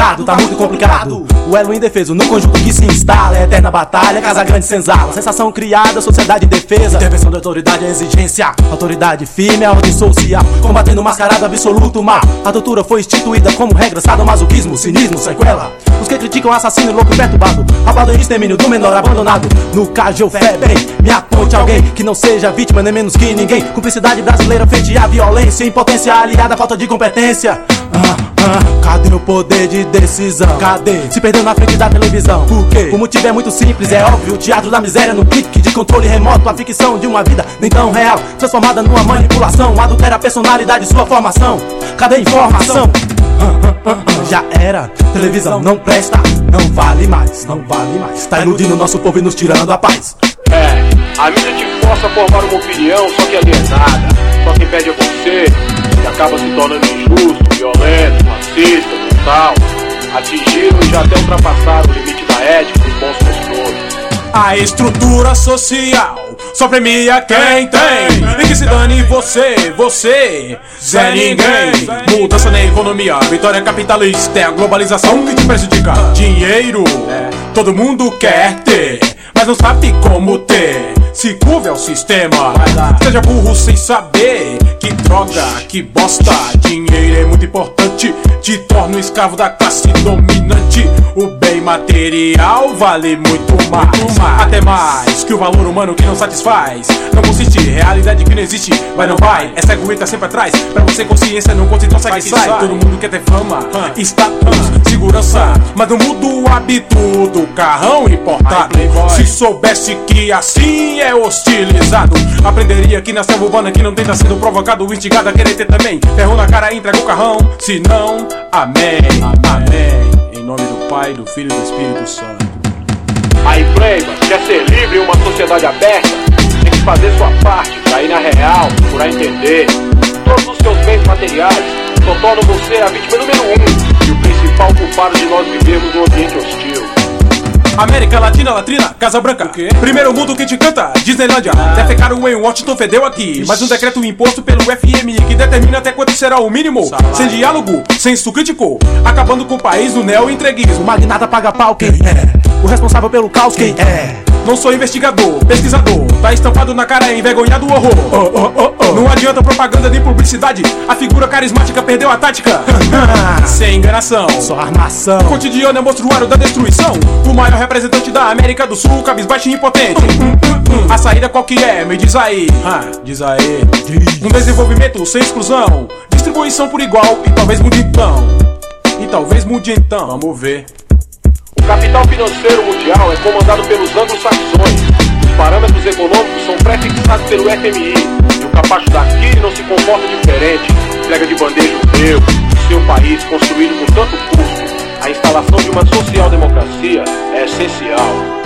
complicado, tá muito complicado. O elo indefeso no conjunto que se instala, é eterna batalha, casa grande senzala. Sensação criada, sociedade defesa, intervenção da autoridade, a exigência, autoridade firme, a ordem social, combatendo o mascarado absoluto mal. A tortura foi instituída como regra, sadomasoquismo, cinismo, sequela. Os que criticam assassino, louco perturbado, roubado e extermínio do menor abandonado. No caso eu fé bem, me aponte alguém que não seja vítima nem menos que ninguém. Cumplicidade brasileira frente à violência, impotência aliada à falta de competência. Cadê o poder de decisão? Cadê? Se perdeu na frente da televisão. Por quê? O motivo é muito simples, é óbvio. O teatro da miséria no clique de controle remoto. A ficção de uma vida nem tão real, transformada numa manipulação. Adultera a personalidade, sua formação. Cadê a informação? Já era, televisão não presta, não vale mais, não vale mais. Tá iludindo nosso povo e nos tirando a paz. A mídia te força a formar uma opinião, só que alienada. Só quem pede é você, que acaba se tornando injusto, violento, racista, brutal. Atingiram e já até ultrapassaram o limite da ética e dos bons costumes. A estrutura social só premia quem tem. E que se dane você, Zé Ninguém. Mudança na economia, vitória capitalista, é a globalização que te prejudica. Dinheiro, todo mundo quer ter, mas não sabe como ter. Se curve ao sistema, seja burro sem saber. Que droga, que bosta. Dinheiro é muito importante, te torna um escravo da classe dominante. O bem material vale muito mais, até mais que o valor humano que não satisfaz. Não consiste, realidade que não existe, vai não vai. Essa aguenta sempre atrás, pra você consciência não conta, então segue sai. Todo mundo quer ter fama, status, segurança, mas não muda o hábito do carrão importado. Se soubesse que assim é hostilizado, aprenderia que na selva urbana que não tenta sendo provocado, instigado a querer ter também. Ferrou na cara, entrega o carrão, se não, amém, amém. Em nome do Pai, do Filho e do Espírito Santo. Aí Playboy, quer ser livre em uma sociedade aberta? Tem que fazer sua parte, pra ir na real, procurar entender. Todos os seus bens materiais só tornam você a vítima número 1 e o principal culpado de nós vivermos num ambiente hostil. América Latina, latrina, Casa Branca. Primeiro mundo que te canta, Disneylândia. Defecaram em Washington, fedeu aqui. Mais um decreto imposto pelo FMI que determina até quanto será o mínimo. Sem diálogo, senso crítico, acabando com o país no neo-entreguismo. O magnata paga pau, quem é? O responsável pelo caos, quem é? Não sou investigador, pesquisador, tá estampado na cara envergonhado o horror. Não adianta propaganda nem publicidade, a figura carismática perdeu a tática. Sem enganação, só armação. Cotidiano é monstruário da destruição. O maior representante da América do Sul, cabisbaixo e impotente. A saída qual que é? Me diz aí. Diz aí. Um desenvolvimento sem exclusão, distribuição por igual e talvez mude então. Vamos ver. O capital financeiro mundial é comandado pelos anglo-saxões. Os parâmetros econômicos são pré-fixados pelo FMI. E o capacho daqui não se comporta diferente. Entrega de bandeja o meu, seu país construído com tanto custo. A instalação de uma social-democracia é essencial.